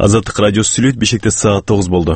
Азаттык радиосу сүйлөйт. Бишкекте саат 9 болду.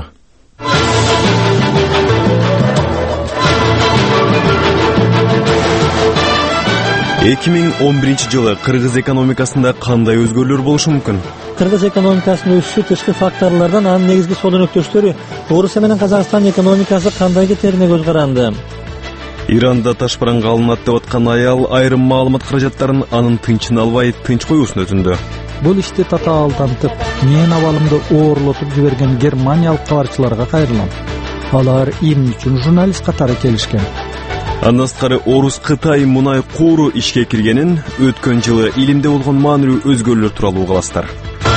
Эки миң 11 жылы кыргыз экономикасында кандай өзгөрүүлөр болушу мүмкүн? Кыргыз экономикасынын өсүшү тышкы факторлордон, анын негизги сонунөктөштөрү Орусия менен Казакстан экономикасы кандай кетерине көз каранды. Иранда ташбаранга алынат деп аткан аял айрым маалымат каражаттарын анын тынчын албай, тынч коюусун өтүндү. Бул ишти татаал тантып, мен абалымды оорлотуп жиберген германиялык кабарчыларга кайрылам. Алар им үчүн журналист катары келишкен. Андан сырткары Орус Кытай мунай коору ишке киргенин, өткөн жылы илимде болгон маанилүү өзгөрүүлөр тууралуу угасыздар.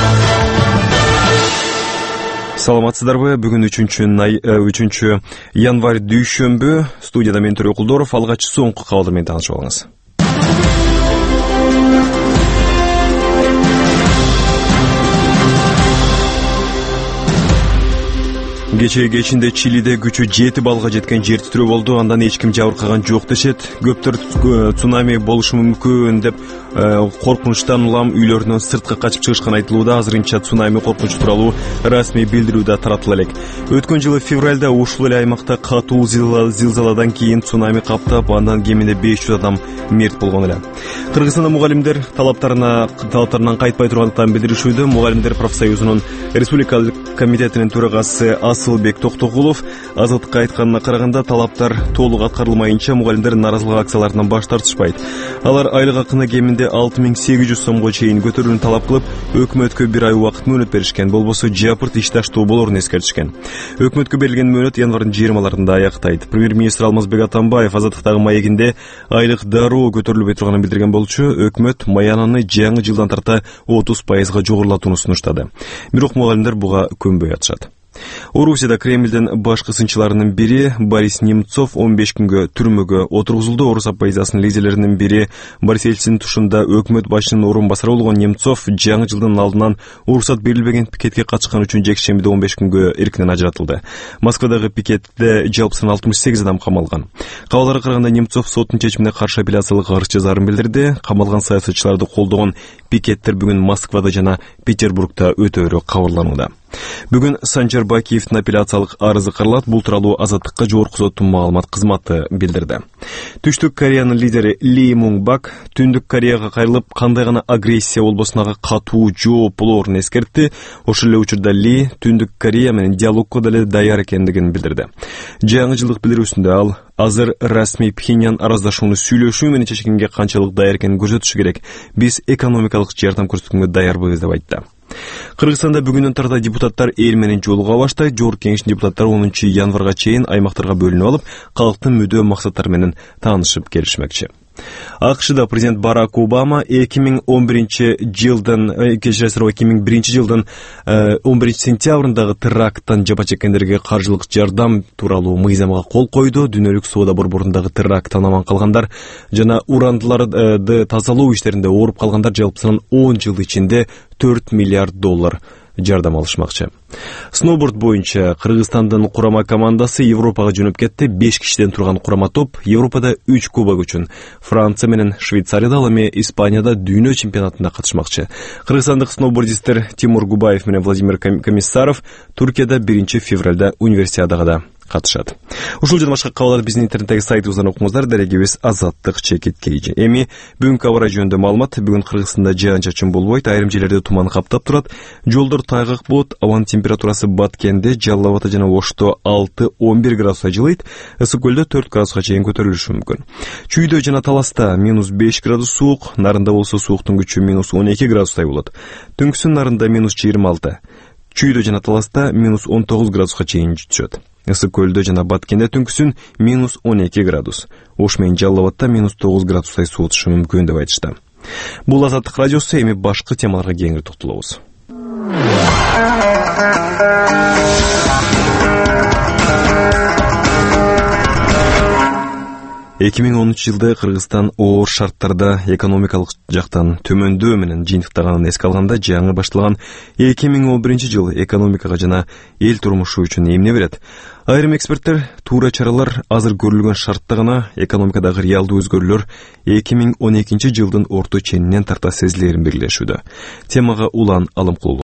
Саламатсыздарбы? Бүгүн 3 январь дүйшөмбү. Студияда мен Төрөк Кулдоров. Алгач соңку кабарлар менен таанышып алыңыз. Кечинде Чилиде күчү 7 балга жеткен жер титирөө болду. Андан эч ким жабыркаган жок дешет. Көптөр цунами болушу мүмкүн деп коркунучтан улам үйлөрүнөн сыртка качып чыгышкан айтылууда. Азырынча цунами коркунучу тууралуу расмий билдирүү да таратыла элек. Өткөн жылы февралда ушул эле аймакта катуу зилзаладан кийин цунами каптап, андан кеминде 500 адам мерт болгон эле. Кыргызстанда мугалимдер талаптарынан кайтпай тургандыктан билдиришүүдө. Мугалимдер профсоюзунун республикалык комитетинин төрагасы Асылбек Токтогулов Азаттыкка айтканына караганда, талаптар толук аткарылмайынча мугалимдер наразылык акцияларынан баш тартышпайт. Алар айлык акыны кеминде 6800 сомго чейин көтөрүүнү талап кылып, өкмөткө 1 ай убакыт мөөнөт беришкен. Болбосо жапырт иш таштоо болорун эскертишкен. Өкмөткө берилген мөөнөт январдын 20-аларында аяктайт. Премьер-министр Алмазбек Атамбаев Азаттыктагы маегинде айлык дароо көтөрүлбөй турганын билдирген болчу. Өкмөт маянаны жаңы жылдан тарта 30% жогорулатууну сунуштады. Бирок мугалимдер буга көнбөй атышат. Орусияда Кремлден баш кысынчыларынын бири Борис Немцов 15 күнгө түрмөгө отургузулду. Орус оппозициясынын лидерлеринин бири Борис Ельцин тушунда өкмөт башчынын орун басары болгон Немцов жаңы жылдын алдынан уруксат берилбеген пикетке катышкан үчүн жекшембиде 15 күнгө эркинен ажыратылды. Москвадагы пикетте жалпысынан 68 адам камалган. Кабарларга караганда Немцов соттун чечимине каршы апелляциялык арыз жазаарын билдирди. Камалган саясатчыларды колдогон пикеттер бүгүн Москвада жана Петербургда өтөөрү кабарланууда. Бүгүн Санжар Бакиевдин апелляциялык арызы каралат. Бул тууралуу Азаттыкка жогорку соттун маалымат кызматы билдирди. Түштүк Кореянын лидери Ли Мунг Бак Түндүк Кореяга кайрылып, кандай гана агрессия болбосуна катуу жооп болоорун эскертти. Ошол эле учурда Ли Түндүк Корея менен диалогко деле даяр экендигин билдирди. Жаңы жылдык билдирүүсүндө ал азыр расмий Пхеньян араздашууну сүйлөшүү менен чечкенге канчалык даяр экенин көрсөтүшү керек. Биз экономикалык жардам көрсөткөнгө даярбыз деп айтты. Кыргызстанда бүгүндөн тарта депутаттар эл менен жолуга баштайт. Жогорку кеңештин депутаттары 10 январга чейин аймактарга бөлүнүп алып, калктын мүдөө максаттары менен таанышып келишмекчи. АКШда президент Барак Обама 2001 жылдын 11 сентябрындагы теракттан жапа чеккендерге каржылык жардам тууралуу мыйзамга кол койду. Дүйнөлүк соода борборундагы теракттан аман калгандар жана урандыларды тазалоо иштеринде ооруп калгандар жалпысынан 10 жыл ичинде $4 миллиард жардам алышмакчы. Сноуборд боюнча Кыргызстандын курама командасы Европага жөнөп кетти. 5 кишиден турган курама топ Европада 3 кубок үчүн Франция менен Швейцарияда, ал эми Испанияда дүйнө чемпионатында катышмакчы. Кыргызстандык сноубордисттер Тимур Губаев менен Владимир Комиссаров Туркияда 1 февралда универсиадага да катышат. Ушул жана башка кабарларды биздин интернеттеги сайтыбыздан окуңуздар. Дарегибиз Азаттык ЧК. Эми бүгүнкү аба ырайы жөнүндө маалымат. Бүгүн Кыргызстанда жаан-чачын болбойт, айрым жерлерде туман каптап турат. Жолдор тайгак болот. Абанын температурасы Баткенде, Жалал Абадта жана Ошто 6-11 градуска жылыйт. Ысык көлдө 4 градуска чейин көтөрүлүшү мүмкүн. Чүйдө жана Таласта -5 градус суук, Нарында болсо сууктун күчү -12 градустай болот. Түнкүсүн Нарында -26. Чүйдө жана Таласта -19 градуска чейин түшөт. Ысык көлдө жана Баткенде түнкүсүн -12 градус. Ош менен Жалал Абадта -9 градустай суутушу мүмкүн деп айтышты. Бул Азаттык радиосу. Эми башкы темаларга кеңири токтолобуз. 2010 жылда Кыргызстан оор шарттарда экономикалык жактан төмөндөө менен жыйынтыктаганын эске алганда, жаңы башталган 2011 жыл экономикага жана эл турмушу үчүн эмне берет? Айрым эксперттер туура чаралар азыр көрүлгөн шартта гана экономикадагы реалдуу өзгөрүүлөр 2012 жылдын орто ченинен тарта сезилерин белгилешүүдө. Темага улан алым кылуу